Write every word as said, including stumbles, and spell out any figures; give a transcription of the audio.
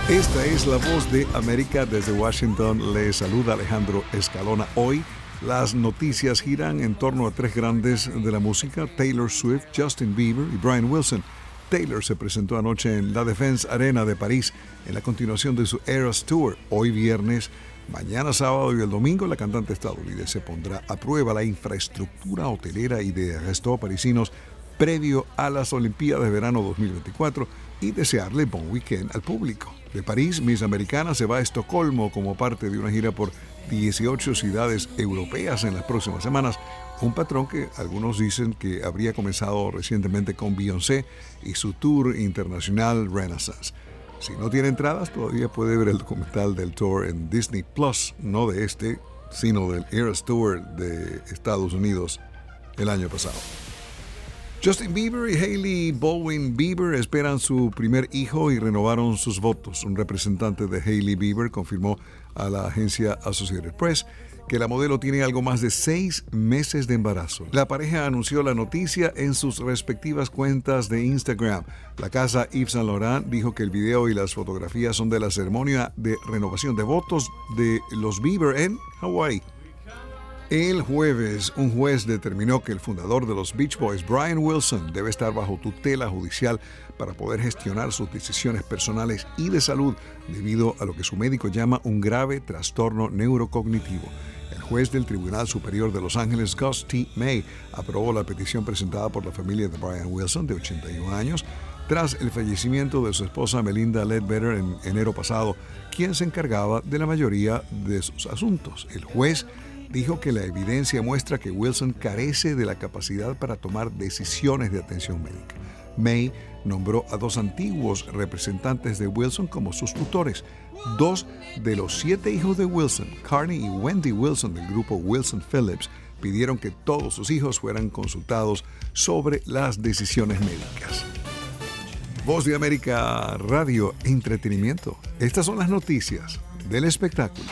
Esta es la voz de América desde Washington. Les saluda Alejandro Escalona. Hoy las noticias giran en torno a tres grandes de la música: Taylor Swift, Justin Bieber y Brian Wilson. Taylor se presentó anoche en la Défense Arena de París en la continuación de su Eras Tour. Hoy viernes, mañana sábado y el domingo la cantante estadounidense pondrá a prueba la infraestructura hotelera y de resto parisinos previo a las Olimpiadas de Verano dos mil veinticuatro y desearle buen weekend al público. De París, Miss Americana se va a Estocolmo como parte de una gira por dieciocho ciudades europeas en las próximas semanas, un patrón que algunos dicen que habría comenzado recientemente con Beyoncé y su tour internacional Renaissance. Si no tiene entradas, todavía puede ver el documental del tour en Disney Plus, no de este, sino del Eras Tour de Estados Unidos el año pasado. Justin Bieber y Hailey Baldwin Bieber esperan su primer hijo y renovaron sus votos. Un representante de Hailey Bieber confirmó a la agencia Associated Press que la modelo tiene algo más de seis meses de embarazo. La pareja anunció la noticia en sus respectivas cuentas de Instagram. La casa Yves Saint Laurent dijo que el video y las fotografías son de la ceremonia de renovación de votos de los Bieber en Hawái. El jueves, un juez determinó que el fundador de los Beach Boys, Brian Wilson, debe estar bajo tutela judicial para poder gestionar sus decisiones personales y de salud debido a lo que su médico llama un grave trastorno neurocognitivo. El juez del Tribunal Superior de Los Ángeles, Gus T. May, aprobó la petición presentada por la familia de Brian Wilson, de ochenta y un años, tras el fallecimiento de su esposa Melinda Ledbetter en enero pasado, quien se encargaba de la mayoría de sus asuntos. El juez dijo que la evidencia muestra que Wilson carece de la capacidad para tomar decisiones de atención médica. May nombró a dos antiguos representantes de Wilson como sus tutores. Dos de los siete hijos de Wilson, Carney y Wendy Wilson del grupo Wilson Phillips, pidieron que todos sus hijos fueran consultados sobre las decisiones médicas. Voz de América Radio Entretenimiento. Estas son las noticias del espectáculo.